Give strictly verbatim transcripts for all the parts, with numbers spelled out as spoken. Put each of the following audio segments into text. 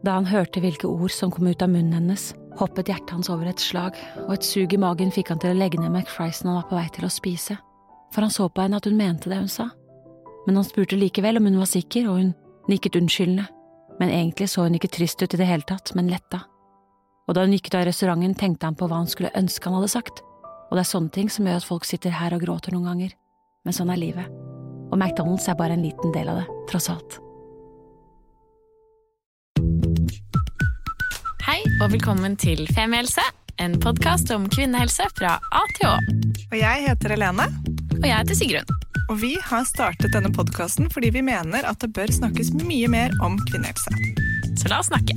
Da han hørte hvilke ord som kom ut av munnen hennes, hoppet hjertet hans over et slag, og et sug i magen fikk han til å legge ned McFriesen han var på vei til å spise, for han så på henne at hun mente det hun sa. Men han spurte likevel om hun var sikker, og hun nikket unnskyldende, men egentlig så hun ikke trist ut i det hele tatt, men letta. Og da hun gikk ut av restauranten, tenkte han på hva han skulle ønske han hadde sagt, og det er sånne ting som gjør at folk sitter her og gråter noen ganger, men sånn er livet. Og McDonald's er bare en liten del av det, tross alt. Hei og velkommen til Femihelse, en podcast om kvinnehelse fra A til Å. Og jeg heter Helene. Og jeg heter Sigrun. Og vi har startet denne podcasten fordi vi mener at det bør snakkes mye mer om kvinnehelse. Så la oss snakke.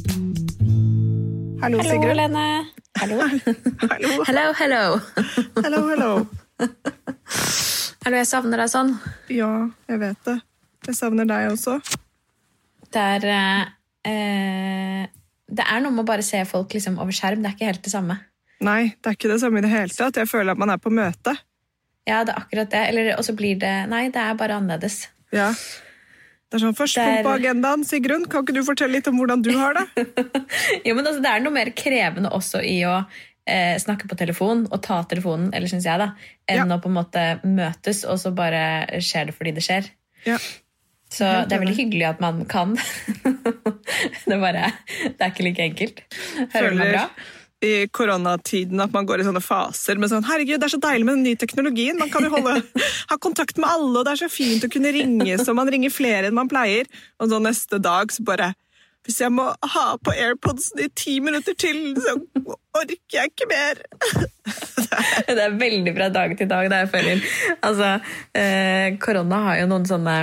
Hallo, Sigrun. Hallo, Helene. Hallo. Hallo. Hello, hello. Hello, hello. Hallo, jeg savner deg sånn. Ja, jeg vet det. Jeg savner deg også. Det er... Eh, det er noe med å bare se folk liksom over skjerm, det er ikke helt det samme. Nei, det er ikke det samme i det hele tatt. Jeg føler at man er på møte. Ja, det er akkurat det. Eller, og så blir det... Nei, det er bare annerledes. Ja. Det er sånn, først er... på agendaen, Sigrun, kan ikke du fortelle litt om hvordan du har det? Jo, men altså, det er noe mer krevende også i å eh, snakke på telefon, og ta telefonen, eller synes jeg da, enn ja. Å på en måte møtes, og så bare skjer det fordi det skjer. Ja. Så det er veldig hyggelig at man kan. det, er bare, det er ikke like enkelt. Hører du meg bra? I koronatiden at man går i sånne faser med sånn, herregud, det er så deilig med den nye teknologien. Man kan jo holde, ha kontakt med alle, og det er så fint å kunne ringe, så man ringer flere enn man pleier. Og så neste dag så bare, hvis jeg må ha på AirPodsen i ti minutter til, så orker jeg ikke mer. Det er veldig fra dag til dag, det jeg føler. Altså, eh, korona har jo noen sånne...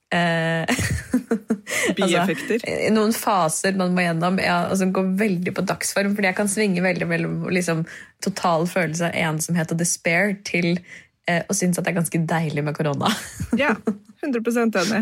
bieffekter. Altså, noen faser man må gjennom ja, altså, går veldig på dagsform, fordi jeg kan svinge veldig mellom liksom, total følelse av ensomhet og despair til eh, å synes at det er ganske deilig med korona. Ja, hundre prosent enig.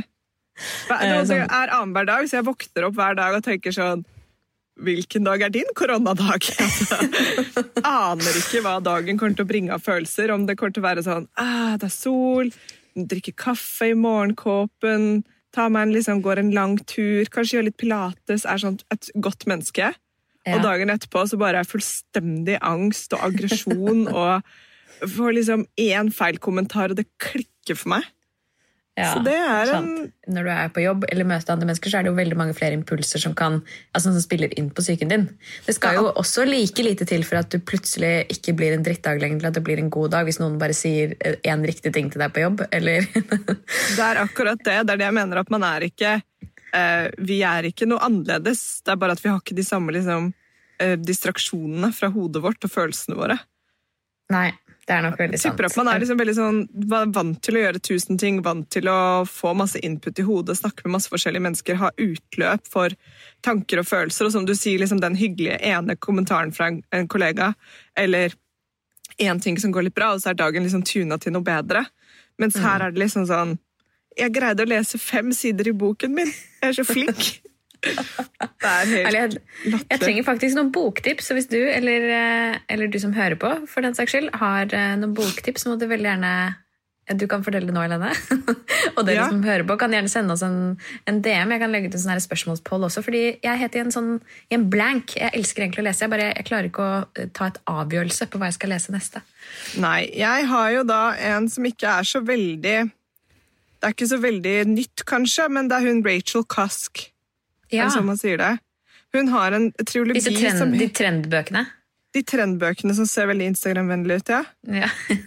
Det er annen hver dag, så jeg våkner opp hver dag og tenker sånn, hvilken dag er din koronadag? Altså, aner ikke hva dagen kommer til å bringe av følelser, om det kommer til å være sånn, ah, det er sol, drikke kaffe i morgenkåpen, ta meg en, liksom, går en lang tur, kanskje gjør litt pilates, er sånn et godt menneske. Ja. Og dagen etterpå så bare er fullstendig angst og aggresjon, og får liksom en feil kommentar, og det klikker for meg. Ja, så det er en... Når du er på jobb eller møter andre mennesker, så er det jo veldig mange flere impulser som, kan, altså, som spiller inn på psyken din. Det skal ja. Jo også like lite til for at du plutselig ikke blir en drittdag lenger, til at det blir en god dag hvis noen bare sier en riktig ting til deg på jobb, eller... Det er akkurat det. Det er det jeg mener, at man er ikke... Uh, vi er ikke noe annerledes. Det er bare at vi har ikke de samme liksom, uh, distraksjonene fra hodet vårt og følelsene våre. Nei. Det er nok veldig sant. Jeg tipper at man er liksom veldig sånn, vant til å gjøre tusen ting, vant til å få masse input i hodet, snakke med masse forskjellige mennesker, ha utløp for tanker og følelser, og som du sier, liksom den hyggelige ene kommentaren fra en, en kollega, eller en ting som går litt bra, og så er dagen liksom tunet til noe bedre. Mens mm. her er det liksom sånn, jeg greide å lese fem sider i boken min, jeg er så flink. Det er helt jeg, jeg trenger faktisk noen boktips, så hvis du eller, eller du som hører på for den saks skyld har noen boktips, så må du veldig gjerne du kan fortelle det nå, Helene. Og dere ja. Som hører på kan gjerne sende oss en, en D M. Jeg kan legge ut en sånn her spørsmålspoll også, fordi jeg heter i en sånn i en blank. Jeg elsker egentlig å lese, jeg, bare, jeg klarer ikke å ta et avgjørelse på hva jeg skal lese neste. Nei, jeg har jo da en som ikke er så veldig, det er ikke så veldig nytt kanskje, men det er hun Rachel Cusk. Ja. Som man sier det. Hun har en triologi Disse trend, som... De trendbøkene? De trendbøkene som ser veldig Instagram-vennlig ut, ja. Ja.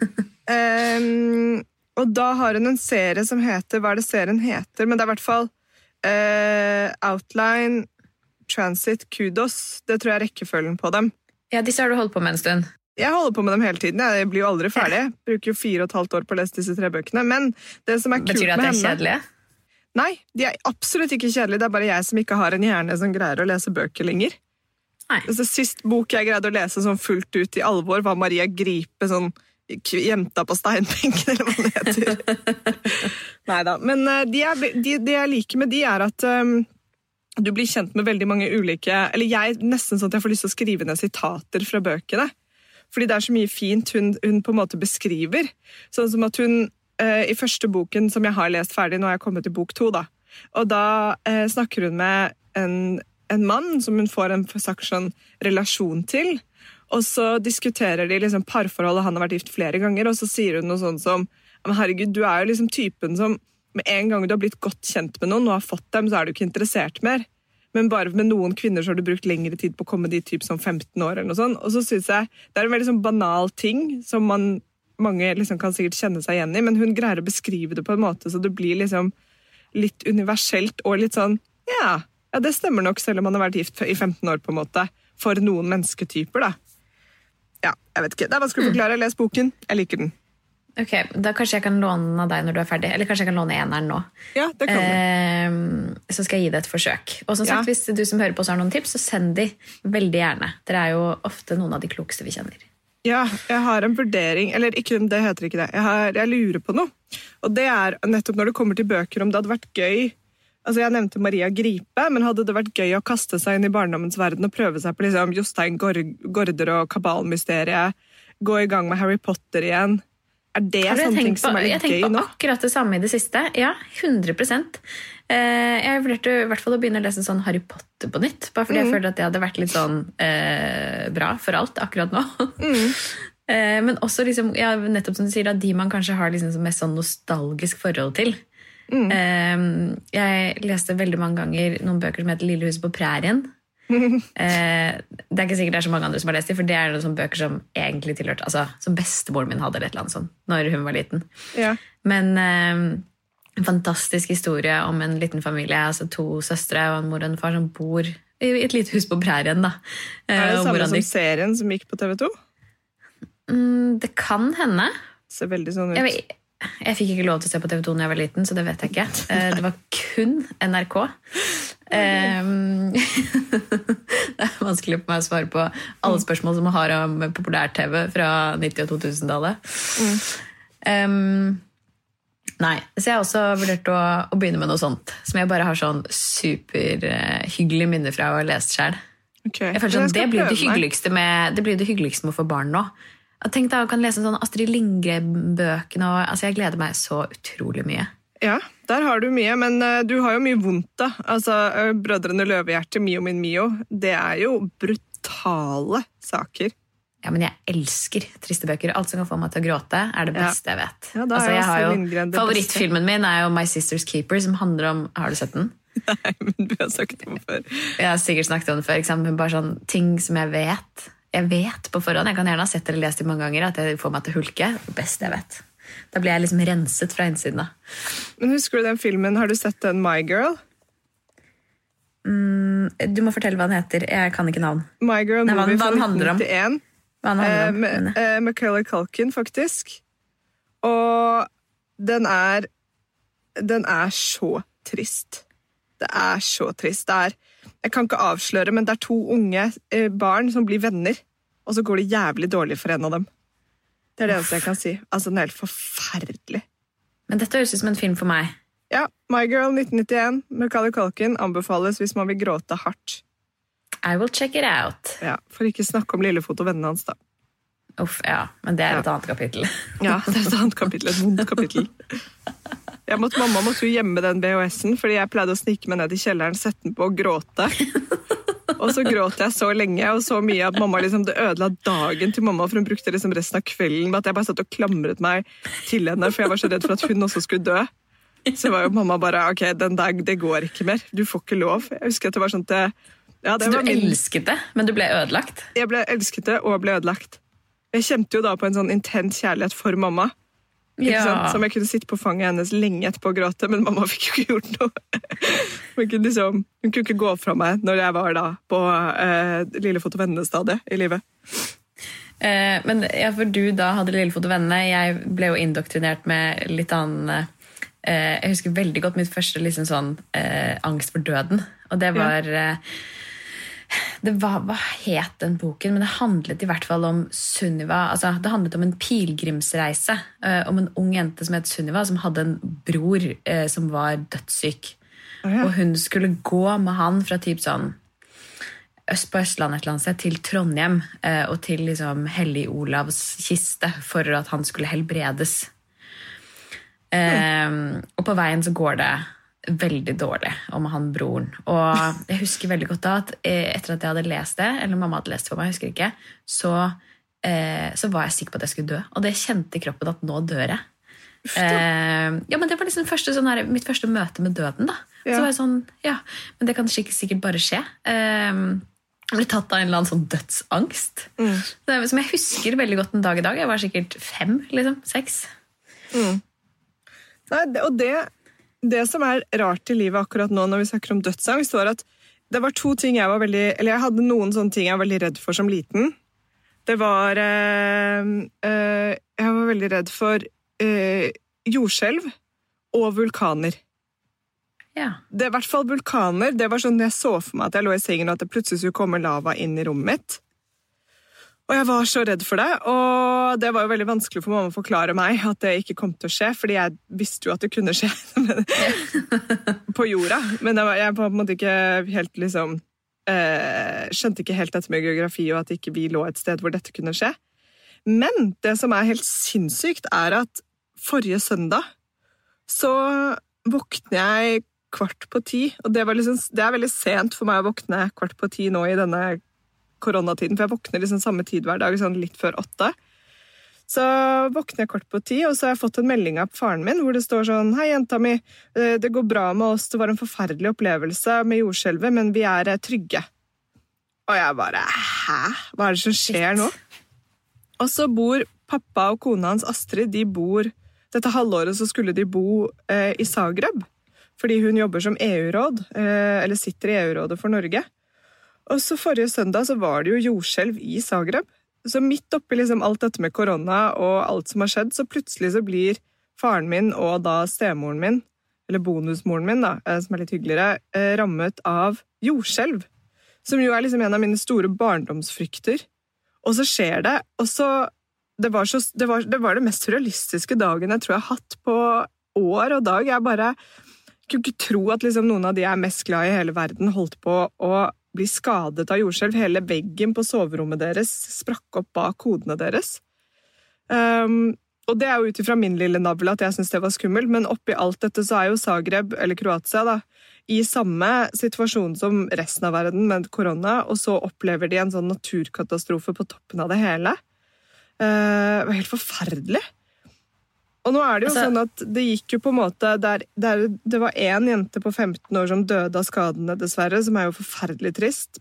um, og da har hun en serie som heter, hva er det serien heter? Men det er i hvert fall uh, Outline, Transit, Kudos. Det tror jeg er rekkefølgen på dem. Ja, disse har du holdt på med en stund. Jeg holder på med dem hele tiden. Jeg blir jo aldri ferdig. Jeg bruker jo fire og et halvt år på å lese disse tre bøkene. Men det som er kult med henne... Betyr det at det er kjedelige? Nei, de er absolutt ikke kjedelige. Det er bare jeg som ikke har en hjerne som greier å lese bøker lenger. Nei. Altså, sist bok jeg greide å lese sånn fullt ut i alvor var Maria Gripe, sånn jenta på steinbenken, eller hva det heter. Neida, men de, er, de, det jeg liker med de er at um, du blir kjent med veldig mange ulike, eller jeg nesten sånn at jeg får lyst til å skrive ned sitater fra bøkene. Fordi det er så mye fint hun, hun på en måte beskriver. Sånn som at hun Uh, i første boken som jeg har lest ferdig, nå har jeg kommet til bok to da, og da uh, snakker hun med en en mann som hun får en slags sånn relasjon til, og så diskuterer de liksom parforholdet, han har vært gift flere ganger, og så sier hun noe sånt som, men herregud, du er jo liksom typen som med en gang du har blitt godt kjent med noen og har fått dem, så er du ikke interessert mer. Men bare med noen kvinner så har du brukt lengre tid på å komme dit typ som femten år eller noe sånt. Og så synes jeg, det er en veldig sånn banal ting som man, mange liksom kan sikkert kjenne seg igjen i, men hun greier å beskrive det på en måte så det blir liksom litt universelt og litt sånn, ja, ja det stemmer nok selv om man har vært gift i femten år på en måte, for noen mennesketyper da. Ja, jeg vet ikke. Det er vanskelig å forklare. Les boken. Jeg liker den. Ok, da kanskje jeg kan låne den av deg når du er ferdig. Eller kanskje jeg kan låne eneren nå. Ja, det kan du. Eh, så skal jeg gi det et forsøk. Og som sagt, Ja. hvis du som hører på oss har noen tips, så send de veldig gjerne. Dere er jo ofte noen av de klokeste vi kjenner. Ja, jeg har en vurdering, eller ikke, det heter ikke det. Jeg, har, jeg lurer på noe. Og det er nettopp når det kommer til bøker, om det hadde vært gøy. Altså jeg nevnte Maria Gripe, men hadde det vært gøy å kaste seg inn i barndommens verden og prøve seg på liksom Jostein Gaarder og Kabalmysteriet, gå i gang med Harry Potter igjen. Er det Har du sånne ting tenkt på, som er jeg litt tenker gøy på nå? akkurat det samme i det siste. Ja, hundre prosent. Eh, jeg vurderte i hvert fall å begynne å lese sånn Harry Potter på nytt, bare fordi Mm. jeg følte at det hadde vært litt sånn eh, bra for alt akkurat nå. Mm. eh, men også liksom, ja, nettopp som du sier, at de man kanskje har liksom mest sånn nostalgisk forhold til. Mm. Eh, jeg leste veldig mange ganger noen bøker som heter Lille huset på prærien. Eh, det er ikke sikkert det er så mange andre som har lest dem, for det er noen sånne bøker som egentlig tilhørte, altså som bestemoren min hadde eller et eller annet sånt når hun var liten. Ja. Men eh, en fantastisk historie om en liten familie, altså to søstre og en mor og en far som bor i et lite hus på prærien da. Eh, Er det og samme hvordan som de- serien som gikk på T V to? Mm, det kan hende. Ser veldig sånn ut. Jeg, vet- jeg fikk ikke lov til å se på T V to når jeg var liten, så det vet jeg ikke. Eh, Det var kun N R K. Um, det er vanskelig for meg å svare på alle spørsmål som man har om populær-T V fra nitti- og to-tusen-tallet. Um, nei, så jeg har også vurdert å, å begynne med noe sånt, som jeg bare har sånn superhyggelige minner fra å ha lest selv. Okay. Jeg føler sånn, Jeg skal det blir det prøve meg. hyggeligste med, det blir det hyggeligste med å få barn nå. Jeg tenkte jeg kan lese sånn Astrid Lindgren-bøkene, og altså jeg gleder meg så utrolig mye. Ja, der har du mye, men uh, du har jo mye vondt da. Altså, uh, Brødrene Løvehjerte, Mio min Mio, det er jo brutale saker. Ja, men jeg elsker triste bøker. Alt som kan få meg til å gråte er det Ja. beste jeg vet. Ja, da er altså, jeg Astrid har jo, Lindgren det favorittfilmen min er jo My Sister's Keeper, som handler om, har du sett den? Nei, men du har sagt det før. Jeg har sikkert snakket om det før, ikke sant? Men bare sånn ting som jeg vet. Jeg vet på forhånd, jeg kan gjerne ha sett eller lest det mange ganger, at det får meg til å hulke. Det beste jeg vet. Da blir jeg liksom renset fra innsiden da. Men husker du den filmen, har du sett den My Girl? Mm, du må fortelle hva den heter. Jeg kan ikke navn. My Girl Nei, hva- Movie hva fra den handler om? nitten nittien. Hva den handler Eh, om? med, Men- eh, Macaulay Culkin, faktisk. Og den er Den er så trist. Det er så trist. Det er, jeg kan ikke avsløre, men det er to unge eh, barn som blir venner, og så går det jævlig dårlig for en av dem. Det er det eneste jeg kan si. Altså, den er helt forferdelig. Men dette høres ut som en film for meg. Ja, My Girl nitten nittien, Macaulay Culkin, anbefales hvis man vil gråte hardt. I will check it out. Ja, for ikke snakke om Lillefot og vennene hans da. Uff, ja, men det er Ja. et annet kapittel. Ja, det er et annet kapittel, et vondt kapittel. Jeg måtte, mamma måtte jo gjemme den V H S-en, fordi jeg pleide å snike meg ned i kjelleren, sette den på og gråte. Og så gråt jeg så lenge og så mye at mamma liksom, det ødela dagen til mamma, for hun brukte liksom resten av kvelden med at jeg bare satt og klamret meg til henne, for jeg var så redd for at hun også skulle dø. Så var jo mamma bare, ok, den dag, det går ikke mer. Du får ikke lov. Jeg husker at det var sånn at det, ja, det Så du var min, elsket det, men du ble ødelagt? jeg ble elsket det og ble ødelagt. Jeg kjente jo da på en sånn intens kjærlighet for mamma. Ikke sant? Som jeg kunne sitte på fanget hennes lenge etterpå og gråte, men mamma fikk jo ikke gjort noe. Hun kunne, liksom, hun kunne ikke gå fra meg når jeg var da på eh, Lillefot og vennene-stadiet i livet. Eh, men ja, for du da hadde Lillefot og vennene. Jeg ble jo indoktrinert med litt annen eh, Jeg husker veldig godt mitt første liksom sånn eh, angst for døden. Og det var eh, det var, hva het den boken? Men det handlet i hvert fall om Sunniva. Altså, det handlet om en pilgrimsreise. Eh, om en ung jente som het Sunniva, som hadde en bror eh, som var dødssyk. Oh, ja. Og hun skulle gå med han fra typ sånn øst på Østlandet et eller annet sted, til Trondheim eh, og til liksom Hellig Olavs kiste for at han skulle helbredes. Eh, og på veien så går det veldig dårlig om han broren. Og jeg husker veldig godt da at etter at jeg hadde lest det, eller mamma hadde lest det for meg, jeg husker ikke, så, eh, så var jeg sikker på at jeg skulle dø. Og det kjente i kroppen at nå dør jeg. Eh, ja, men det var liksom første, sånn her, mitt første møte med døden da. Ja. Så var jeg sånn, ja, men det kan sikkert, sikkert bare skje. Eh, jeg ble tatt av en eller annen sånn dødsangst. Mm. Det, som jeg husker veldig godt en dag i dag. Jeg var sikkert fem, liksom, seks. Mm. Nei, det, og det, det som er rart i livet akkurat nå når vi snakker om dødsangst, var at det var to ting jeg var veldig, eller jeg hadde noen sånne ting jeg var veldig redd for som liten. Det var, eh, eh, jeg var veldig redd for Eh, jordskjelv og vulkaner. Ja. Det er i hvert fall vulkaner. Det var sånn jeg så for meg at jeg lå i sengen og at det plutselig skulle komme lava inn i rommet mitt. Og jeg var så redd for det, og det var jo veldig vanskelig for mamma å forklare meg at det ikke kom til å skje, fordi jeg visste jo at det kunne skje på jorda. Men jeg, var, jeg på en måte ikke helt liksom eh, skjønte ikke helt dette med geografi og at ikke vi lå et sted hvor dette kunne skje. Men det som er helt sinnssykt er at forrige søndag så våkner jeg kvart på ti, og det, var liksom, det er veldig sent for meg å våkne kvart på ti nå i denne koronatiden, for jeg våkner liksom samme tid hver dag, sånn litt før åtte. Så våkner jeg kvart på ti, og så har jeg fått en melding av faren min, hvor det står sånn, hei jenta mi, det går bra med oss, det var en forferdelig opplevelse med jordskjelvet, men vi er trygge. Og jeg bare, hæ? Hva er det som skjer nå? Og så bor pappa og kona hans Astrid, de bor, dette halvåret så skulle de bo eh, i Zagreb, fordi hun jobber som E U-råd, eh, eller sitter i E U-rådet for Norge. Og så forrige søndag så var det jo jordskjelv i Zagreb, så midt oppi liksom alt dette med korona og alt som har skjedd, så plutselig så blir faren min og da stemoren min, eller bonusmoren min da, eh, som er litt hyggeligere, eh, rammet av jordskjelv, som jo er liksom en av mine store barndomsfrykter. Og så skjer det, og så det var, så, det, var, det var det mest surrealistiske dagen jeg tror jeg har hatt på år og dag. Jeg bare kunne ikke tro at liksom noen av de jeg er mest glad i hele verden holdt på å bli skadet av jordskjelv. Hele veggen på soverommet deres sprakk opp bak hodene deres. Um, og det er jo utifra min lille navle at jeg synes det var skummelt, men oppi alt dette så er jo Zagreb, eller Kroatia da, i samme situasjon som resten av verden med korona, og så opplever de en sånn naturkatastrofe på toppen av det hele. Det var helt forferdelig. Og nå er det jo altså, sånn at det gikk jo på en måte, der, der, det var en jente på femten år som døde av skadene dessverre, som er jo forferdelig trist.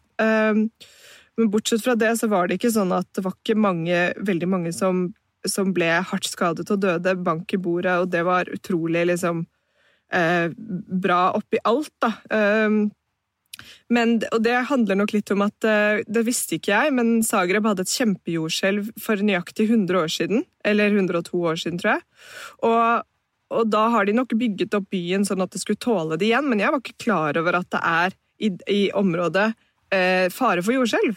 Men bortsett fra det så var det ikke sånn at det var ikke mange, veldig mange som, som ble hardt skadet og døde, bank i bordet, og det var utrolig liksom Eh, bra oppi alt da. Eh, men, og det handler nok litt om at eh, det visste ikke jeg, men Zagreb hadde et kjempejordskjelv for nøyaktig hundre år siden, eller hundre og to år siden, tror jeg. Og, og da har de nok bygget opp byen sånn at det skulle tåle det igjen, men jeg var ikke klar over at det er i, i området eh, fare for jordskjelv.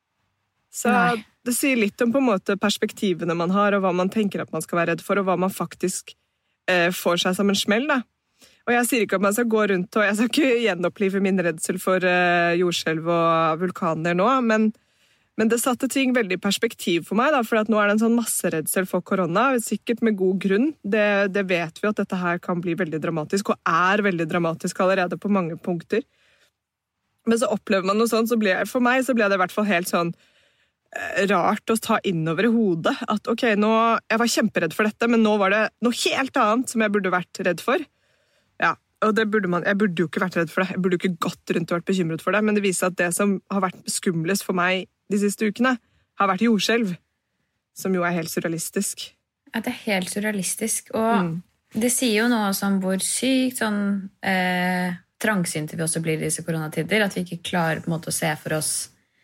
Så Nei. Det sier litt om på en måte perspektivene man har, og hva man tenker at man skal være redd for, og hva man faktisk eh, får seg som en smell da. Og jeg sier ikke at man skal gå rundt, og jeg skal ikke gjenopplive min redsel for uh, jordskjelv og vulkaner nå, men, men det satte ting veldig i perspektiv for meg, da, for at nå er det en sånn masseredsel for korona, sikkert med god grunn. Det, det vet vi at dette her kan bli veldig dramatisk, og er veldig dramatisk allerede på mange punkter. Men så opplever man noe sånt, så ble, for meg så ble det i hvert fall helt sånn uh, rart å ta inn over i hodet, at ok, nå, jeg var kjemperedd for dette, men nå var det noe helt annet som jeg burde vært redd for. Ja, og det burde man, jeg burde jo ikke vært redd for det, jeg burde jo ikke gått rundt og vært bekymret for det, men det viser at det som har vært skumlest for meg de siste ukene, har vært jordskjelv, som jo er helt surrealistisk. Ja, det er helt surrealistisk, og mm. det sier jo noe om hvor sykt sånn eh, trangsynte vi også blir i disse koronatider, at vi ikke klarer på en måte å se for oss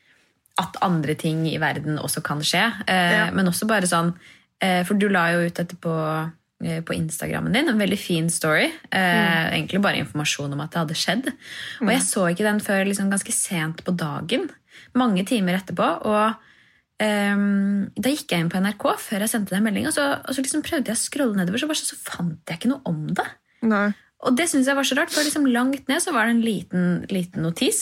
at andre ting i verden også kan skje, eh, ja. Men også bare sånn, eh, for du la jo ut dette på på Instagrammen din, en veldig fin story, eh, mm. egentlig bare informasjon om at det hadde skjedd, mm. og jeg så ikke den før liksom ganske sent på dagen, mange timer etterpå, og eh, da gikk jeg inn på N R K før jeg sendte den meldingen, og så, og så liksom prøvde jeg å scrolle nedover, så, bare så, så fant jeg ikke noe om det. Nei. Og det synes jeg var så rart, for liksom langt ned så var det en liten, liten notis,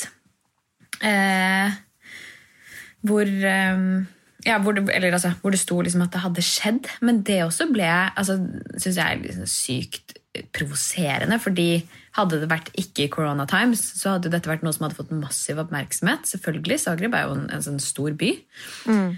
eh, hvor eh, Ja, hvor det, eller, altså, hvor det sto liksom at det hadde skjedd, men det også ble, altså, synes jeg, liksom sykt provoserende, fordi hadde det vært ikke Corona Times, så hadde dette vært noe som hadde fått massiv oppmerksomhet. Selvfølgelig, Zagreb er jo en, en sånn stor by. Mm.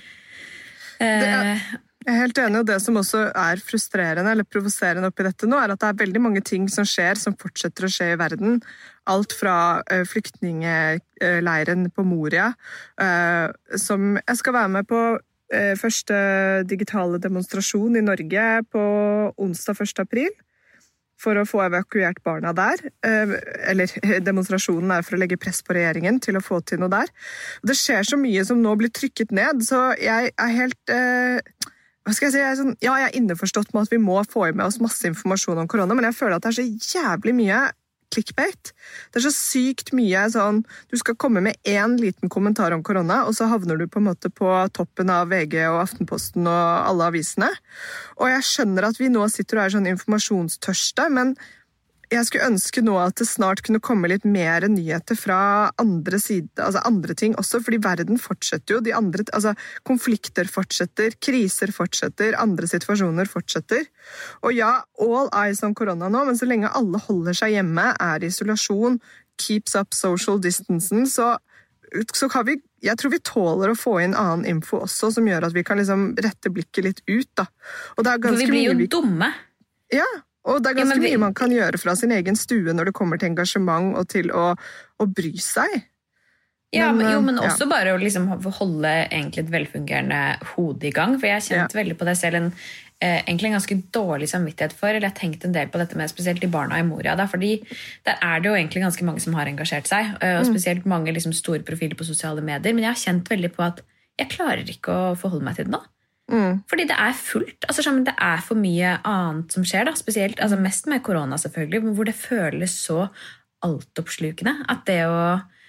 Det er, jeg er helt enig, og det som også er frustrerende eller provoserende oppi dette nå, er at det er veldig mange ting som skjer, som fortsetter å skje i verden. Alt fra uh, flyktningeleiren på Moria, uh, som jeg skal være med på uh, første digitale demonstrasjon i Norge på onsdag første april, for å få evakuert barna der. Uh, eller demonstrasjonen er for å legge press på regjeringen til å få til noe der. Og det skjer så mye som nå blir trykket ned, så jeg er helt... Uh, Hva skal jeg si? Jeg er sånn, ja, jeg er innforstått med at vi må få med oss masse informasjon om korona, men jeg føler at det er så jævlig mye clickbait. Det er så sykt mye sånn, du skal komme med en liten kommentar om korona, og så havner du på en måte på toppen av V G og Aftenposten og alle avisene. Og jeg skjønner at vi nå sitter og er sånn informasjonstørste, men jeg skulle ønske nå at det snart kunne komme litt mer nyheter fra andre sider, altså andre ting også, fordi verden fortsetter jo, de andre, altså konflikter fortsetter, kriser fortsetter, andre situasjoner fortsetter. Og ja, all eyes on korona nå, men så lenge alle holder seg hjemme, er i isolasjon, keeps up social distancing, så, så kan vi, jeg tror vi tåler å få inn annen info også, som gjør at vi kan liksom rette blikket litt ut da. Og det er ganske For vi blir jo mye... dumme. Ja, og det er ganske ja, vi... mye man kan gjøre fra sin egen stue når det kommer til engasjement og til å, å bry seg. Ja, men, jo, men også ja. Bare å liksom holde egentlig et velfungerende hode i gang, for jeg har kjent ja. Veldig på det selv en, eh, egentlig en ganske dårlig samvittighet for, eller jeg har tenkt en del på dette med spesielt de barna i Moria, da, fordi der er det jo egentlig ganske mange som har engasjert seg, og spesielt mange liksom, store profiler på sosiale medier, men jeg har kjent veldig på at jeg klarer ikke å forholde meg til det nå. Mm. Fordi det er fullt, altså det er for mye annet som skjer da, spesielt, altså mest med korona selvfølgelig, men hvor det føles så altoppslukende at det å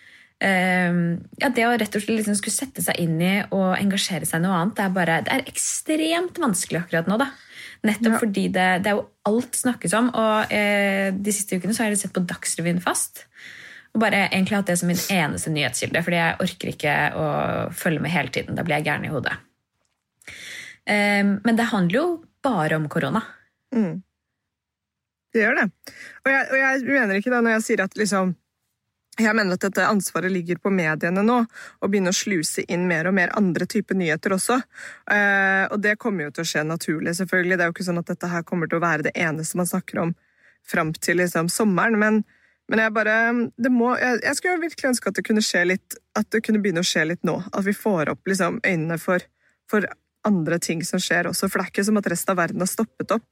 um, ja, det å rett og slett liksom skulle sette seg inn i og engasjere seg i noe annet, det er bare, det er ekstremt vanskelig akkurat nå da, nettopp ja. Fordi det, det er jo alt snakkes om, og eh, de siste ukene så har jeg sett på Dagsrevyen fast, og bare egentlig hatt det som min eneste nyhetskilde, fordi jeg orker ikke å følge med hele tiden, da blir jeg gæren i hodet. Men det handler jo bare om korona. Mm. Det gjør det. Og jeg, og jeg mener ikke da når jeg sier at liksom, jeg mener at dette ansvaret ligger på mediene nå, og begynner å sluse inn mer og mer andre typer nyheter også. Eh, og det kommer jo til å skje naturlig, selvfølgelig. Det er jo ikke sånn at dette her kommer til å være det eneste man snakker om frem til liksom, sommeren, men, men jeg bare, det må, jeg, jeg skulle virkelig ønske at det kunne skje litt, at det kunne begynne å skje litt nå, at vi får opp liksom, øynene for, for andre ting som skjer også, for det er ikke som at resten av verden har stoppet opp.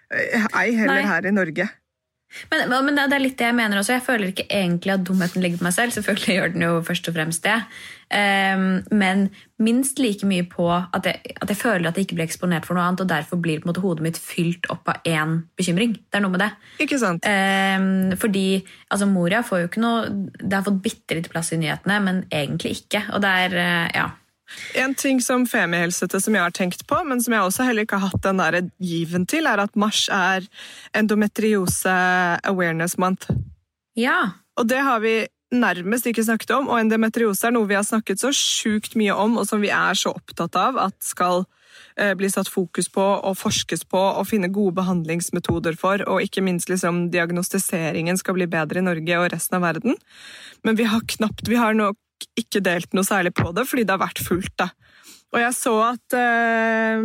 Ei heller Nei. Her i Norge. Men, men det er litt det jeg mener også. Jeg føler ikke egentlig at dumheten ligger på meg selv. Selvfølgelig gjør den jo først og fremst det. Um, men minst like mye på at jeg, at jeg føler at jeg ikke blir eksponert for noe annet, og derfor blir på en måte hodet mitt fylt opp av en bekymring. Det er noe med det. Ikke sant? Um, fordi altså Moria får jo ikke noe, det har fått bitte litt plass i nyhetene, men egentlig ikke. Og det er, uh, ja... En ting som femihelsete som jeg har tenkt på, men som jeg også heller ikke har hatt den der given til, er at mars er endometriose awareness month. Ja. Og det har vi nærmest ikke snakket om, og endometriose er noe vi har snakket så sjukt mye om, og som vi er så opptatt av at skal eh, bli satt fokus på og forskes på og finne gode behandlingsmetoder for, og ikke minst liksom diagnostiseringen skal bli bedre i Norge og resten av verden. Men vi har knapt, vi har nok ikke delt noe særlig på det, fordi det har vært fullt da. Og jeg så at eh,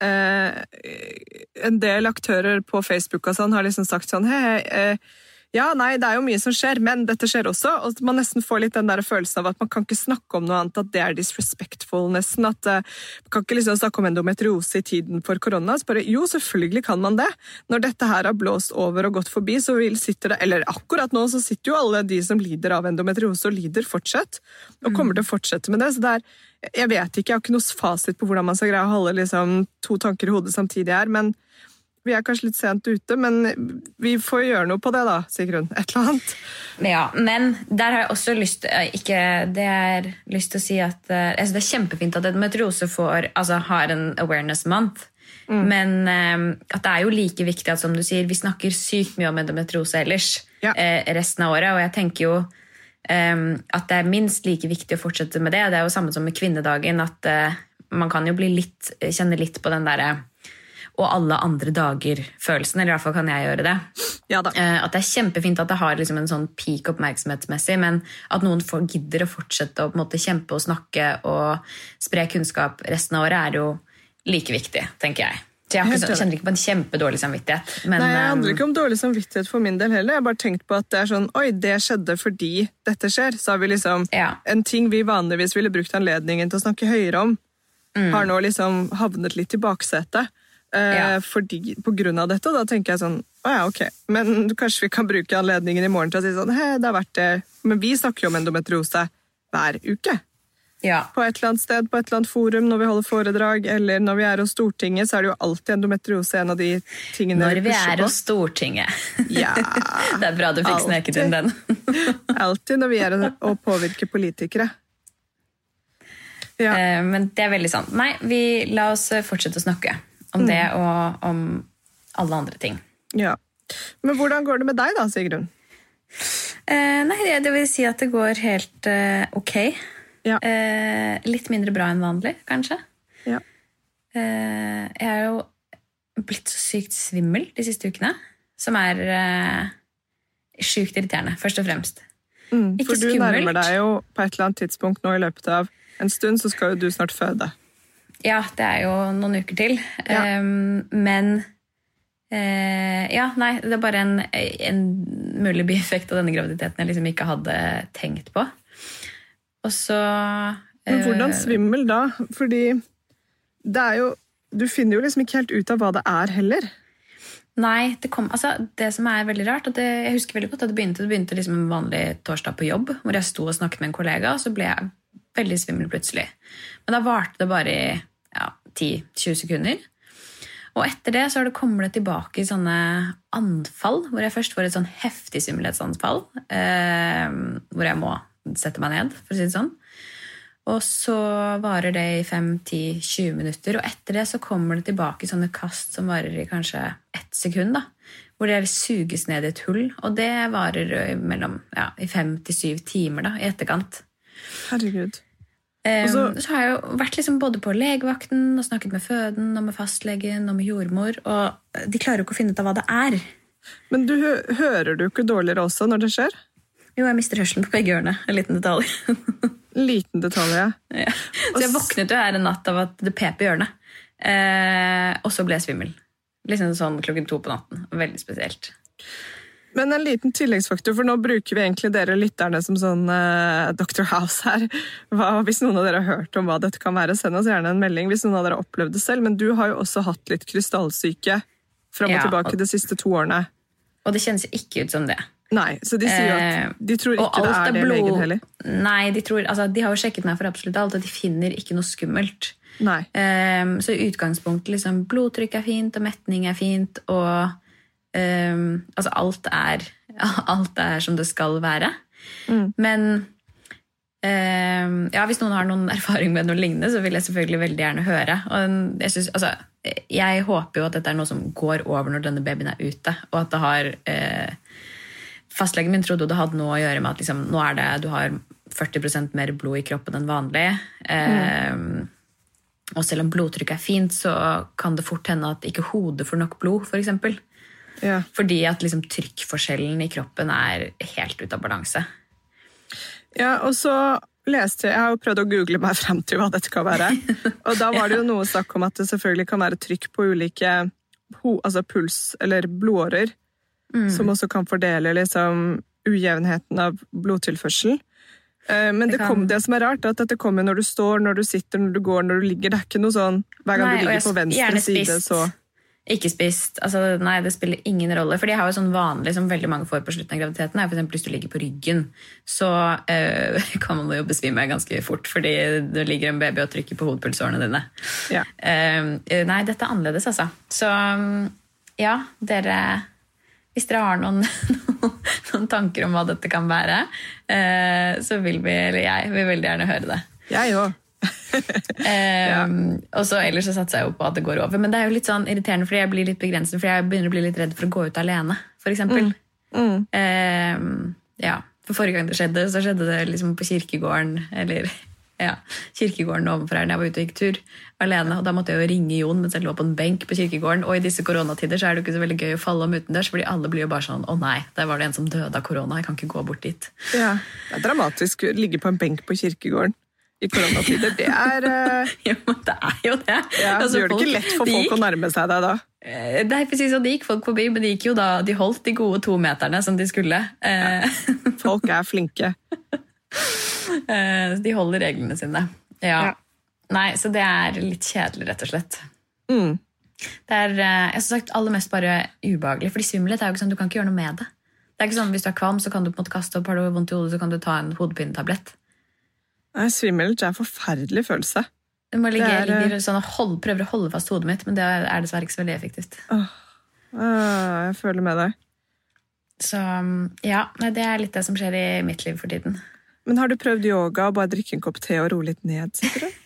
eh, en del aktører på Facebook og sånn har liksom sagt sånn, hei, hei, eh, ja, nei, det er jo mye som skjer, men dette skjer også, og man nesten får litt den der følelsen av at man kan ikke snakke om noe annet, at det er disrespectful nesten, at uh, man kan ikke liksom snakke om endometriose i tiden for korona, så bare, jo, selvfølgelig kan man det. Når dette her har blåst over og gått forbi, så vil sitter det, eller akkurat nå så sitter jo alle de som lider av endometriose og lider fortsatt, og kommer til å fortsette med det, så det er, jeg vet ikke, jeg har ikke noe fasit på hvordan man skal greie å holde liksom, to tanker i hodet samtidig her, men vi er kanskje litt sent ute, men vi får gjøre noe på det da, Sigrun. Et eller annet. Ja, men der har jeg også lyst, ikke, det er lyst til å si at altså det er kjempefint at endometriose får, altså har en awareness month, mm. men um, at det er jo like viktig at som du sier, vi snakker sykt mye om endometriose ellers ja. eh, resten av året, og jeg tenker jo um, at det er minst like viktig å fortsette med det. Det er jo samme som med kvinnedagen, at uh, man kan jo bli litt, kjenne litt på den der og alle andre dager-følelsen, eller i hvert fall kan jeg gjøre det. Ja da. At det er kjempefint at det har liksom en sånn peak oppmerksomhetsmessig, men at noen får, gidder å fortsette å på en måte kjempe og snakke og spre kunnskap resten av året er jo like viktig, tenker jeg. Så jeg, ikke, jeg kjenner ikke på en kjempedårlig samvittighet. Men, Nei, jeg handler ikke om dårlig samvittighet for min del heller. Jeg har bare tenkt på at det er sånn, oi, det skjedde fordi dette skjer. Så har vi liksom, ja. en ting vi vanligvis ville brukt anledningen til å snakke høyere om, mm. har nå liksom havnet litt i baksetet. Eh, ja. Fordi, på grunn av dette, og da tenker jeg sånn, å ja, ok, men kanskje vi kan bruke anledningen i morgen til å si sånn, hei, det har vært det. Men vi snakker jo om endometriose hver uke. Ja. På et eller annet sted, på et eller annet forum, når vi holder foredrag, eller når vi er hos Stortinget, så er det jo alltid endometriose en av de tingene når vi, vi er hos Stortinget. Ja. Det er bra du fikk sneket inn den. Alltid når vi er å påvirke politikere. Ja. Men det er veldig sant. Nei, vi la oss fortsette å snakke om mm. det og om alle andre ting. Ja. Men hvordan går det med deg da, Sigrun? Eh, nei, det vil si at det går helt eh, ok. Ja. Eh, litt mindre bra enn vanlig, kanskje. Ja. Eh, jeg er jo blitt så sykt svimmel de siste ukene, som er eh, sykt irriterende, først og fremst. Mm, for du skummelt. Nærmer deg jo på et eller annet tidspunkt nå i løpet av en stund, så skal jo du snart føde. Ja, det er jo noen uker til. Ja. Eh, men eh, ja, nei, det er bare en, en mulig bieffekt av denne graviditeten jeg liksom ikke hadde tenkt på. Og så, Men hvordan svimmel da? Fordi det er jo, du finner jo liksom ikke helt ut av hva det er heller. Nei, det, kom, altså, det som er veldig rart, og det, jeg husker veldig godt at det begynte, det begynte liksom en vanlig torsdag på jobb, hvor jeg sto og snakket med en kollega, og så ble jeg veldig svimmel plutselig. Men da varte det bare i ja, ti til tjue sekunder. Og etter det så har det kommet tilbake i sånne anfall, hvor jeg først får et sånn heftig svimmelhetsanfall, eh, hvor jeg må sette meg ned, for å si det sånn. Og så varer det i fem til tjue minutter, og etter det så kommer det tilbake sånne kast som varer i kanskje ett sekund, da, hvor det suges ned i et hull, og det varer mellom, ja, i fem til syv timer da, i etterkant. Herregud. Um, så, så har jeg jo vært liksom både på legevakten og snakket med føden og med fastlegen og med jordmor, og de klarer jo ikke å finne ut av hva det er. Men du hører du ikke dårligere også når det skjer? Jo, jeg mister hørselen på begge ørene. En liten detalj. Liten detalj, ja. Ja. Så jeg våknet jo her en natt av at det pep i ørene. Eh, og så ble jeg svimmel. Liksom sånn klokken to på natten. Veldig spesielt. Men en liten tilleggsfaktor, for nå bruker vi egentlig dere lytterne som sånn uh, doktor House her. Hva, hvis noen av dere har hørt om hva dette kan være, send oss gjerne en melding hvis noen av dere har opplevd det selv. Men du har jo også hatt litt krystallsyke frem og ja, tilbake og, de siste to årene. Og det kjennes ikke ut som det. Nei, så de sier jo at de tror ikke det er det blod... legen heller. Nei, de, tror, altså, de har jo sjekket meg for absolutt alt, og de finner ikke noe skummelt. Nei. Um, så i utgangspunktet, liksom, blodtrykk er fint, og metning er fint, og um, altså, alt er, alt er som det skal være. Mm. Men um, ja, hvis noen har noen erfaring med noe lignende, så vil jeg selvfølgelig veldig gjerne høre. Og jeg synes, altså, jeg håper jo at dette er noe som går over når denne babyen er ute, og at det har... Uh, Fastlegen min trodde det hadde noe å gjøre med at liksom, nå er det, du har førti prosent mer blod i kroppen enn vanlig. Eh, mm. Og selv om blodtrykk er fint, så kan det fort hende at ikke hodet får nok blod, for eksempel. Ja. Fordi at liksom, trykkforskjellen i kroppen er helt ut av balanse. Ja, og så leste jeg, jeg har jo prøvd å google meg frem til hva dette kan være. Og da var det jo noe snakk om at det selvfølgelig kan være trykk på ulike altså puls eller blodårer. Mm. Som også kan fordele liksom, ujevnheten av blodtilførsel. Men det, kom, det som er rart, er at dette kommer når du står, når du sitter, når du går, når du ligger. Det er ikke noe sånn, hver gang nei, du ligger på venstre side, så... Ikke spist. Altså, nei, det spiller ingen rolle. For de har jo sånn vanlig som veldig mange får på slutten av graviditeten. For eksempel hvis du ligger på ryggen, så øh, kan man jo besvime ganske fort, fordi det ligger en baby og trykker på hodepulsårene dine. Ja. Uh, nei, dette er annerledes, altså. Så ja, dere... Hvis dere har noen, noen tanker om hva dette kan være, uh, så vil vi, eller jeg, vil veldig gjerne høre det. Jeg også. ja. um, og så ellers så satser jeg jo på at det går over. Men det er jo litt sånn irriterende, fordi jeg blir litt begrenset, fordi jeg begynner å bli litt redd for å gå ut alene, for eksempel. Mm. Mm. Um, ja, for forrige gang det skjedde, så skjedde det liksom på kirkegården, eller Ja, kirkegården overfor her når jeg var ute og gikk tur alene, og da måtte jeg jo ringe Jon mens jeg lå på en benk på kirkegården, og i disse koronatider så er det jo ikke så veldig gøy å falle om utendørs, fordi alle blir jo bare sånn, å nei, der var det en som døde av korona, jeg kan ikke gå bort dit. Ja, det er dramatisk å ligge på en benk på kirkegården i koronatider, det er... Uh... Ja, men det er jo det. Ja, altså, det gjør det ikke lett for folk gikk... å nærme seg deg da. Det er precis sånn, de gikk folk forbi, men de gikk jo da, de holdt de gode to meterne som de skulle. Ja. Folk er flinke. De holder reglene sine. Ja. Ja. Nei, så det er litt kjedelig, rett og slett. Mm. Det er, jeg har sagt, aller mest bare ubehagelig, fordi svimmelhet er jo ikke sånn, du kan ikke gjøre noe med det. Det er ikke sånn, hvis du er kvalm, så kan du på en måte kaste opp, har du vondt i hodet, så kan du ta en hodepinetablett. Nei, svimmelhet er en forferdelig følelse. Du må ligge, er, ligge sånn og hold, prøver å holde fast hodet mitt, men det er dessverre ikke så veldig effektivt. Åh, åh, jeg føler med deg. Så ja, det er litt det som skjer i mitt liv for tiden. Men har du prøvd yoga og bare drikke en kopp te og roe litt ned, sier du?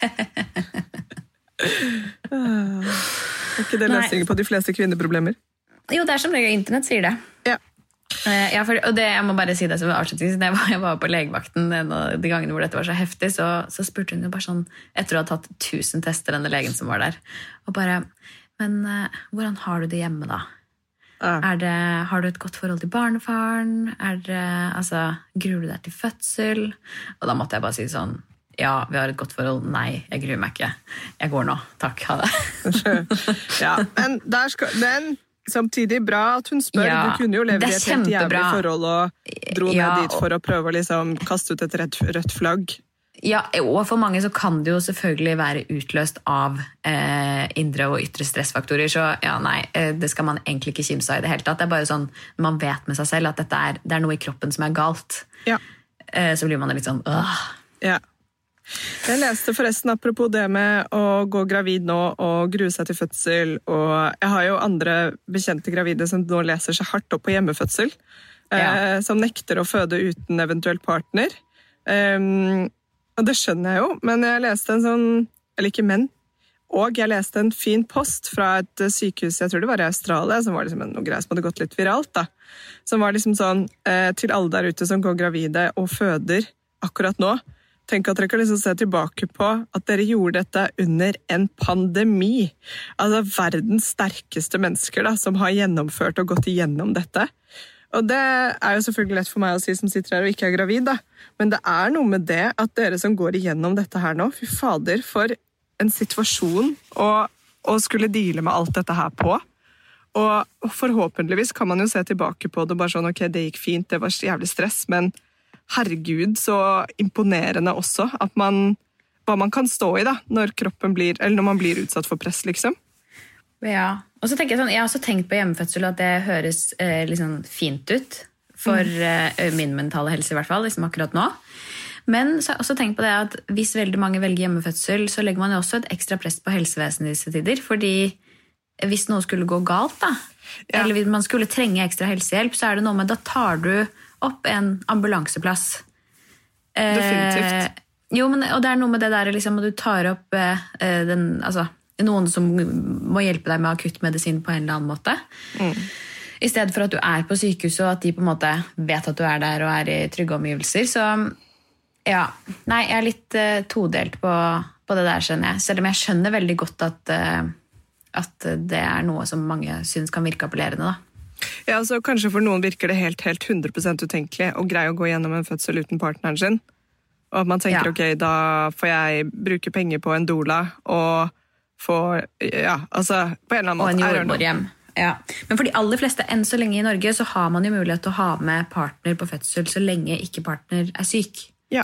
Er ikke det løsningen på de fleste kvinneproblemer? Jo, det er som regel internett sier det. Ja. Ja, for, og det, jeg må bare si det som avslutning. Jeg var, jeg var på legevakten en av de gangene hvor dette var så heftig, så, så spurte hun jo bare sånn, etter å ha tatt tusen tester, denne legen som var der, og bare, men uh, hvordan har du det hjemme da? Ja. Er det, har du et godt forhold til barnefaren? Er det, altså, gruer du deg til fødsel? Og da måtte jeg bare si sånn, ja, vi har et godt forhold. Nei, jeg gruer meg ikke. Jeg går nå. Takk, ha det. Ja, men der skal, den samtidig bra at hun spør. Ja, du kunne jo leve i et helt jævlig forhold og dro ja, ned dit for å prøve å liksom kaste ut et rødt, rødt flagg. Ja, og for mange så kan det jo selvfølgelig være utløst av eh, indre og ytre stressfaktorer, så ja, nei, det skal man egentlig ikke kimse av i det hele tatt. Det er bare sånn, man vet med seg selv at dette er, det er noe i kroppen som er galt. Ja. Eh, så blir man litt sånn, åh. Ja. Jeg leste forresten apropos det med å gå gravid nå og grue seg til fødsel, og jeg har jo andre bekjente gravide som nå leser seg hardt opp på hjemmefødsel, ja. eh, som nekter å føde uten eventuelt partner. Um, Og det skjønner jeg jo, men jeg leste en sånn, eller ikke menn, og jeg leste en fin post fra et sykehus, jeg tror det var i Australia, som var liksom noe greier som hadde gått litt viralt da, som var liksom sånn, eh, til alle der ute som går gravide og føder akkurat nå, tenk at dere kan liksom se tilbake på at dere gjorde dette under en pandemi. Altså verdens sterkeste mennesker da, som har gjennomført og gått igjennom dette. Og det er jo selvfølgelig lett for meg å si som sitter her og ikke er gravid, da. Men det er noe med det at dere som går igjennom dette her nå, fy fader, for en situasjon å, å skulle deale med alt dette her på. Og forhåpentligvis kan man jo se tilbake på det bare sånn, ok, det gikk fint, det var jævlig stress, men herregud, så imponerende også at man, hva man kan stå i da, når kroppen blir, eller når man blir utsatt for press, liksom. Ja, og så tenker jeg sånn, jeg har også tenkt på hjemmefødsel at det høres eh, liksom fint ut for mm. eh, min mentale helse i hvert fall, liksom akkurat nå. Men så har jeg også tenkt på det at hvis veldig mange velger hjemmefødsel, så legger man jo også et ekstra press på helsevesenet i disse tider, fordi hvis noe skulle gå galt da, ja. Eller hvis man skulle trenge ekstra helsehjelp, så er det noe med, da tar du opp en ambulanseplass. Definitivt. Eh, jo, men, og det er noe med det der, liksom, at du tar opp eh, den, altså, noen som må hjelpe deg med akuttmedisin på en eller annen måte. Mm. I stedet for at du er på sykehuset, og at de på en måte vet at du er der og er i trygge omgivelser. Så ja, nei, jeg er litt uh, todelt på, på det der, skjønner jeg. Selv om jeg skjønner veldig godt at, uh, at det er noe som mange synes kan virke appellerende, da. Ja, altså kanskje for noen virker det helt, helt hundre prosent utenkelig å greie å gå gjennom en fødsel uten partneren sin. Og at man tenker, ja. Ok, da får jeg bruke penger på en doula, og få, ja, altså på en eller annen måte. Og en jordmor hjem. Ja. Men for de aller fleste, enn så lenge i Norge, så har man jo mulighet til å ha med partner på fødsel så lenge ikke partner er syk. Ja.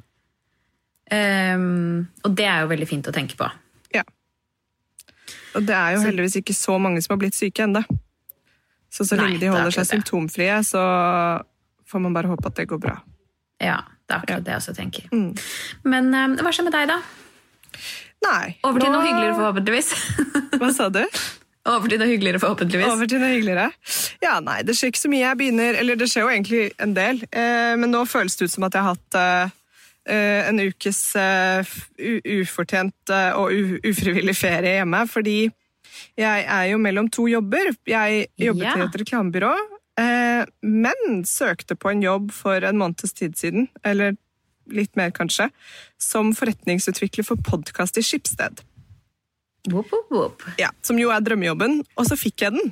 Um, og det er jo veldig fint å tenke på. Ja. Og det er jo så, heldigvis ikke så mange som har blitt syke enda. Så så lenge nei, de holder seg symptomfrie, så får man bare håpe at det går bra. Ja, det er akkurat ja. Det jeg også tenker. Mm. Men um, hva skjer med deg da? Nei. Over til nå... noe hyggeligere forhåpentligvis. Hva sa du? Over til noe hyggeligere forhåpentligvis. Over til noe hyggeligere. Ja, nei, det skjer ikke så mye. Jeg begynner, eller det skjer jo egentlig en del, eh, men nå føles det ut som at jeg har hatt eh, en ukes eh, ufortjent eh, og u ufrivillig ferie hjemme, fordi jeg er jo mellom to jobber. Jeg jobbet ja. I et reklamebyrå, eh, men søkte på en jobb for en måneds tid siden, eller litt mer kanskje, som forretningsutvikler for podcast i Schibsted. Whoop, whoop, whoop. Ja, som jo er drømmejobben, og så fikk jeg den.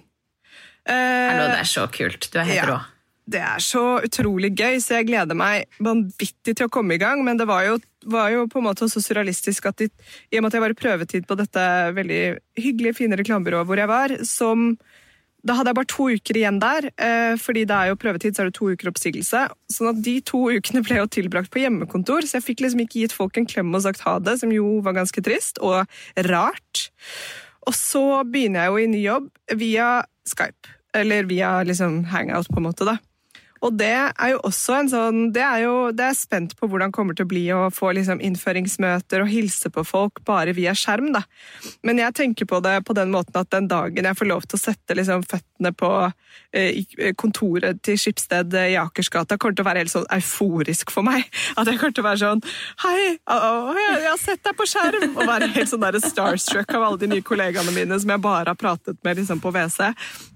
Hallo, det er så kult. Du er helt rå. Ja, det er så utrolig gøy, så jeg gleder meg vanvittig til å komme i gang, men det var jo, var jo på en måte så surrealistisk at de, i og med at jeg var i prøvetid på dette veldig hyggelige, fine reklamebyrået hvor jeg var, som da hadde jeg bare to uker igjen der, fordi det er jo prøvetid, så er det to uker oppsigelse. Sånn at de to ukene ble jo tilbrakt på hjemmekontor, så jeg fikk liksom ikke gitt folk en klem og sagt ha det, som jo var ganske trist og rart. Og så begynner jeg jo i ny jobb via Skype, eller via liksom Hangout på en måte da. Og det er jo også en sånn, det er jo, det er spent på hvordan det kommer til å bli å få liksom innføringsmøter og hilse på folk bare via skjerm da. Men jeg tenker på det på den måten at den dagen jeg får lov til å sette liksom føttene på eh, kontoret til Schibsted i Akersgata, kommer til å være helt sånn euforisk for meg. At jeg kommer til å være sånn, hei, å, jeg har sett deg på skjerm, og være helt sånn der starstruck av alle de nye kollegaene mine som jeg bare har pratet med liksom på V C.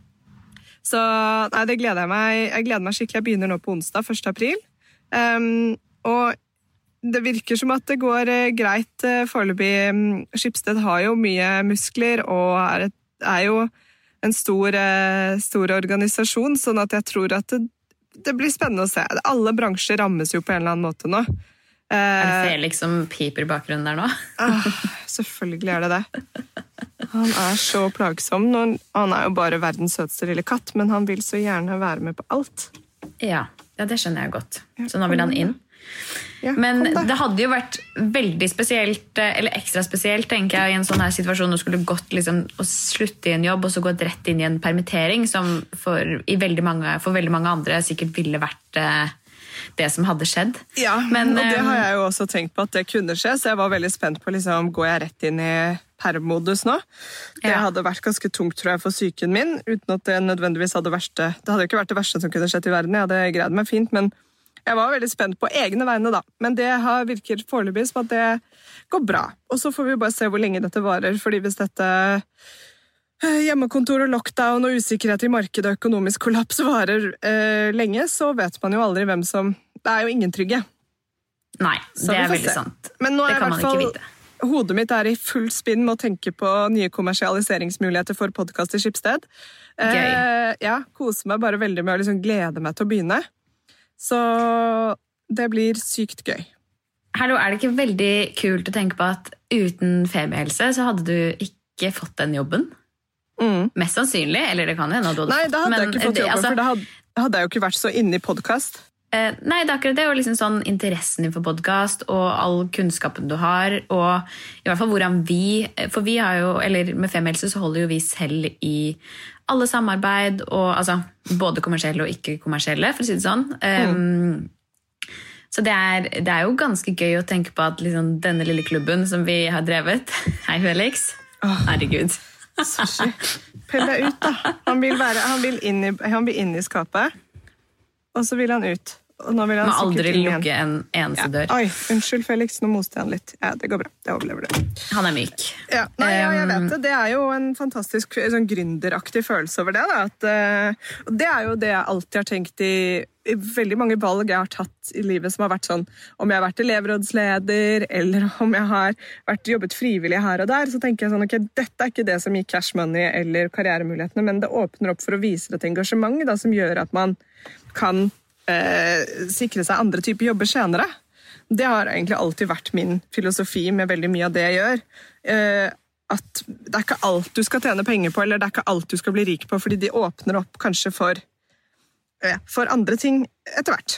Så nei, det gleder jeg meg. Jeg gleder meg skikkelig. Jeg begynner nå på onsdag, første april. Um, og det virker som at det går uh, greit uh, foreløpig. Schibsted har jo mye muskler og er, et, er jo en stor, uh, stor organisasjon, sånn at jeg tror at det, det blir spennende å se. Alle bransjer rammes jo på en eller annen måte nå. Uh, er det Felix som piper i bakgrunnen der nå? uh, selvfølgelig er det det. Han er så plagsom. Han er jo bare verdens søteste lille katt, men han vil så gjerne være med på alt. Ja, ja det skjønner jeg godt. Så nå vil han inn. Ja, men det hadde jo vært veldig spesielt, eller ekstra spesielt, tenker jeg, i en sånn her situasjon du skulle gått liksom, og slutte i en jobb, og så gått rett inn i en permittering, som for, i veldig mange, for veldig mange andre sikkert ville vært eh, det som hadde skjedd. Ja, men, og det har jeg jo også tenkt på at det kunne skje, så jeg var veldig spent på, liksom, går jeg rett inn i permmodus nå? Det ja. hadde vært ganske tungt, tror jeg, for psyken min, uten at det nødvendigvis hadde verste, det hadde jo ikke vært det verste som kunne skjedd i verden, jeg hadde greid meg fint, men jeg var veldig spent på egne vegne da, men det har virker foreløpig som at det går bra, og så får vi bare se hvor lenge dette varer, fordi hvis dette hjemmekontor og lockdown og usikkerhet i markedet og økonomisk kollaps varer eh, lenge, så vet man jo aldri hvem som, det er jo ingen trygge. Nei, så det er veldig se. sant. Men nå det kan man ikke vite. Hodet mitt er i full spinn med å tenke på nye kommersialiseringsmuligheter for podcast i Schibsted. Gøy. Eh, ja, koser meg bare veldig med å liksom glede meg til å begynne. Så det blir sykt gøy. Hallo, er det ikke veldig kult å tenke på at uten femiehelse så hadde du ikke fått den jobben? Mm. Mest sannsynlig, eller det kan hende at du hadde Nei, da hadde men, jeg ikke fått jobben, altså, for da hadde, hadde jeg jo ikke vært så inne i podcast. Eh, nei, det er akkurat det, og liksom sånn interessen for podcast, og all kunnskapen du har, og i hvert fall hvordan vi, for vi har jo, eller med Femihelse så holder jo vi selv i alle samarbeid, og altså, både kommersielle og ikke-kommersielle, for å si det sånn. Mm. Um, så det er, det er jo ganske gøy å tenke på at liksom, denne lille klubben som vi har drevet, hei Felix, oh. herregud, Sushi. Pell deg ut da. Han vil, være, han, vil inn i, han vil inn i skapet, og så vil han ut. Og nå vil han må aldri lukke en eneste ja. dør. Oi, unnskyld Felix, nå moste han litt. Ja, det går bra, det overlever du. Han er myk. Ja, Nei, ja jeg vet det. Det er jo en fantastisk sånn gründeraktig følelse over det. Da. At, uh, det er jo det jeg alltid har tenkt i, i veldig mange valg jeg har tatt i livet som har vært sånn, om jeg har vært elevrådsleder, eller om jeg har vært jobbet frivillig her og der, så tenker jeg sånn, ok, dette er ikke det som gir cash money eller karrieremulighetene, men det åpner opp for å vise et engasjement da, som gjør at man kan Eh, sikre seg andre typer jobber senere. Det har egentlig alltid vært min filosofi med veldig mye av det jeg gjør. Eh, at det er ikke alt du skal tjene penger på, eller det er ikke alt du skal bli rik på, fordi de åpner opp kanskje for, eh, for andre ting etter hvert.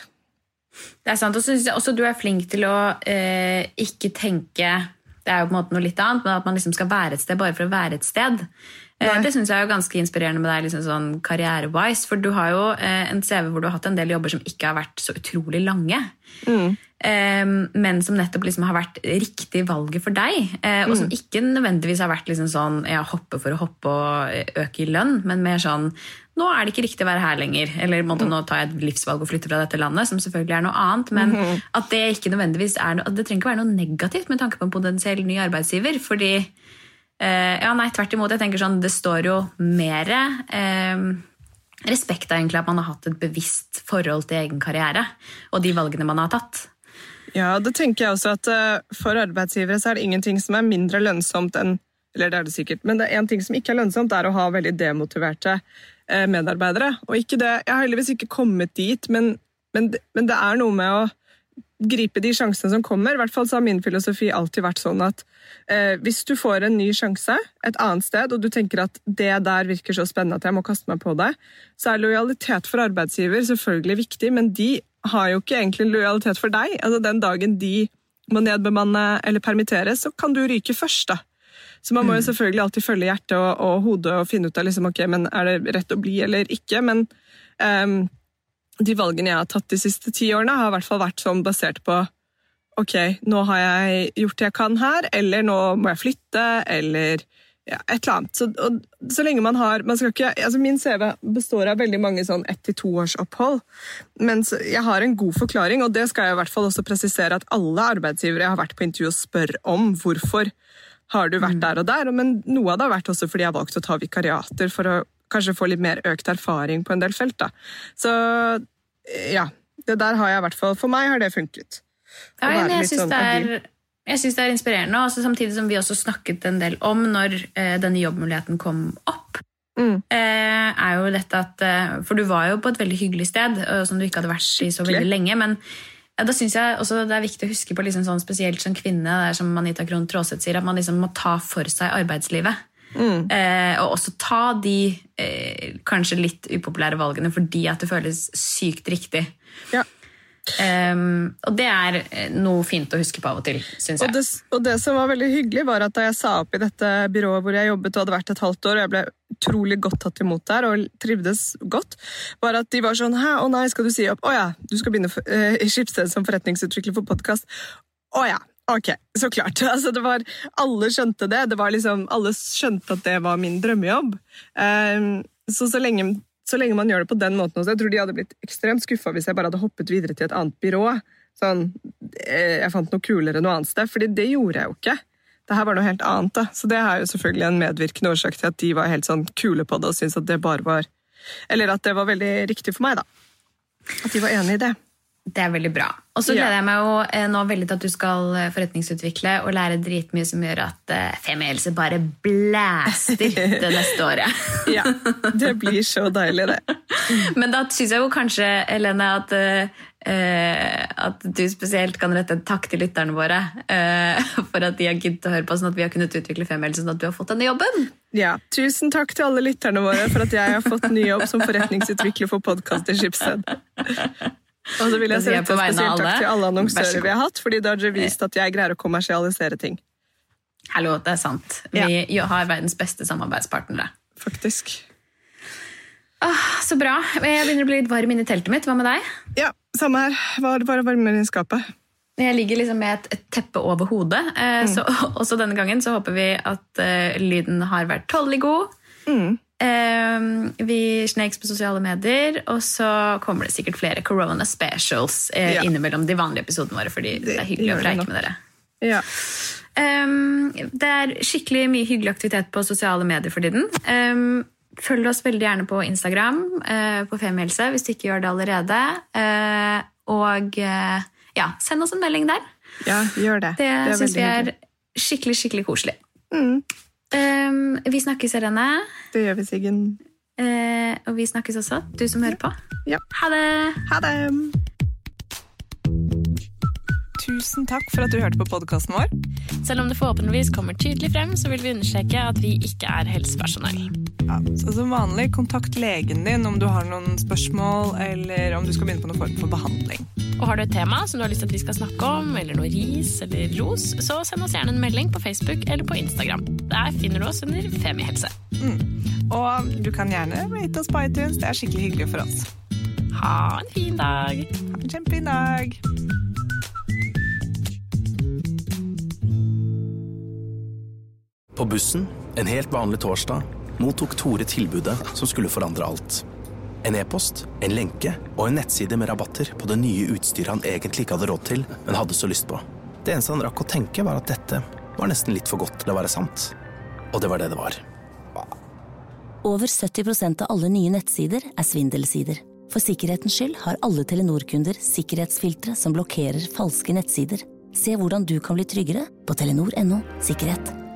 Det er sant, og så synes jeg også du er flink til å eh, ikke tenke, det er jo på en måte noe litt annet, men at man liksom skal være et sted bare for å være et sted. Nei. Det synes jeg er jo ganske inspirerende med deg liksom sånn karriere-wise, for du har jo eh, en C V hvor du har hatt en del jobber som ikke har vært så utrolig lange, mm. eh, men som nettopp liksom har vært riktig valget for deg, eh, og som mm. ikke nødvendigvis har vært liksom sånn, ja, hoppe for å hoppe og øke i lønn, men mer sånn, nå er det ikke riktig å være her lenger, eller måtte mm. nå ta et livsvalg og flytte fra dette landet, som selvfølgelig er noe annet, men mm. at det ikke nødvendigvis er noe, det trenger ikke være noe negativt med tanke på en potensiell ny arbeidsgiver, fordi Uh, ja, nei, tvert imot, jeg tenker sånn, det står jo mer uh, respekt av egentlig at man har hatt et bevisst forhold til egen karriere, og de valgene man har tatt. Ja, det tenker jeg også at uh, for arbeidsgivere så er det ingenting som er mindre lønnsomt enn, eller det er det sikkert, men det er en ting som ikke er lønnsomt, det er å ha veldig demotiverte uh, medarbeidere. Og ikke det, jeg har heldigvis ikke kommet dit, men, men, men det er noe med å gripe de sjansene som kommer. I hvert fall så har min filosofi alltid vært sånn at eh, hvis du får en ny sjanse et annet sted, og du tenker at det der virker så spennende at jeg må kaste meg på det, så er lojalitet for arbeidsgiver selvfølgelig viktig, men de har jo ikke egentlig lojalitet for deg. Altså den dagen de må nedbemanne eller permittere, så kan du ryke først da. Så man må jo selvfølgelig alltid følge hjertet og, og hodet og finne ut av liksom, ok, men er det rett å bli eller ikke, men um, de valgene jeg har tatt de siste ti årene har i hvert fall vært sånn basert på ok, nå har jeg gjort det jeg kan her, eller nå må jeg flytte, eller ja, et eller annet. Så, og, så lenge man har, man skal ikke, altså min C V består av veldig mange sånn ett til to års opphold, men jeg har en god forklaring, og det skal jeg i hvert fall også presisere at alle arbeidsgivere jeg har vært på intervju og spør om hvorfor har du vært der og der, men noe av det har vært også fordi jeg har valgt å ta vikariater for å kanskje få litt mer økt erfaring på en del felt da. Så ja, det der har jeg i hvert fall, for meg har det funket. Ja, men jeg synes, sånn det er, jeg synes det er inspirerende, også samtidig som vi også snakket en del om når eh, denne jobbmuligheten kom opp, mm. eh, er jo dette at, eh, for du var jo på et veldig hyggelig sted, som du ikke hadde vært i så veldig lenge, men ja, da synes jeg også det er viktig å huske på liksom sånn, spesielt som kvinne, det er som Anita Krohn Traaseth sier, at man liksom må ta for seg arbeidslivet. Mm. Eh, og også ta de eh, kanskje litt upopulære valgene fordi at det føles sykt riktig. Ja. Um, og det er noe fint å huske på av og til, synes jeg. Og det, og det som var veldig hyggelig var at da jeg sa opp i dette byrået hvor jeg jobbet og hadde vært et halvt år, og jeg ble utrolig godt tatt imot der og trivdes godt, var at de var sånn, hæ, å nei, skal du si opp? Å ja, du skal begynne for, uh, i Schibsted som forretningsutvikler for podcast. Å ja. Ok, så klart. Altså, det var, alle skjønte det. Det var liksom, alle skjønte at det var min drømmejobb. Um, så så lenge, så lenge man gjør det på den måten også, jeg tror de hadde blitt ekstremt skuffet hvis jeg bare hadde hoppet videre til et annet byrå. Sånn, jeg fant noe kulere noe annet sted, fordi det gjorde jeg jo ikke. Det her var noe helt annet da. Så det er jo selvfølgelig en medvirkende årsak til at de var helt sånn kule på det og syntes at det bare var, eller at det var veldig riktig for meg da. At de var enige i det. Det er veldig bra. Og så gleder jeg meg jo eh, nå veldig til at du skal forretningsutvikle og lære dritmye som gjør at eh, Femihelse bare blæster det neste året. Ja, det blir så deilig det. Men da synes jeg jo kanskje, Helene, at, eh, at du spesielt kan rette en takk til lytterne våre eh, for at de har giddet å høre på, sånn at vi har kunnet utvikle Femihelse, sånn at du har fått denne jobben. Ja, tusen takk til alle lytterne våre for at jeg har fått ny jobb som forretningsutvikler for podcast i Schibsted. Og så vil jeg si et spesielt takk til alle annonsører vi har hatt, fordi da har dere vist at jeg greier å kommersialisere ting. Hallo, det er sant. Vi ja. har verdens beste samarbeidspartnere. Faktisk. Åh, så bra. Jeg begynner å bli litt varm inne i teltet mitt. Hva med deg? Ja, samme her. Hva er det bare varmere i skapet? Jeg ligger liksom med et, et teppe over hodet. Eh, mm. så, også denne gangen så håper vi at eh, lyden har vært tålelig god. Mm. Um, vi snakes på sosiale medier, og så kommer det sikkert flere Corona Specials eh, ja. innimellom de vanlige episodene våre, fordi det, det er hyggelig å preike med dere. Ja. Um, det er skikkelig mye hyggelig aktivitet på sosiale medier for tiden. Um, følg oss veldig gjerne på Instagram, uh, på Femihelse, hvis du ikke gjør det allerede. Uh, og uh, ja, send oss en melding der. Ja, gjør det. Det, det synes vi er skikkelig, skikkelig koselig. Mm. Um, vi snakkes, Irene. Det gjør vi, Siggen. Uh, og vi snakkes også, du som hører på. Ja. Ha det! Ha det! Tusen takk for at du hørte på podcasten vår. Selv om det forhåpentligvis kommer tydelig frem, så vil vi understreke at vi ikke er helsepersonell. Ja, så som vanlig, kontakt legen din om du har noen spørsmål, eller om du skal begynne på noen form for behandling. Og har du et tema som du har lyst til at vi skal snakke om, eller noe ris eller ros, så send oss gjerne en melding på Facebook eller på Instagram. Der finner du oss under Femihelse. Mm. Og du kan gjerne rate oss på iTunes, det er skikkelig hyggelig for oss. Ha en fin dag! Ha en kjempefin dag! På bussen, en helt vanlig torsdag, mottok Tore tilbudet som skulle forandre alt. En e-post, en lenke og en nettside med rabatter på det nye utstyret han egentlig ikke hadde råd til, men hadde så lyst på. Det eneste han rakk å tenke var at dette var nesten litt for godt til å være sant. Og det var det det var. Over sytti prosent av alle nye nettsider er svindelsider. For sikkerhetens skyld har alle Telenor-kunder sikkerhetsfiltre som blokkerer falske nettsider. Se hvordan du kan bli tryggere på telenor punktum no sikkerhet.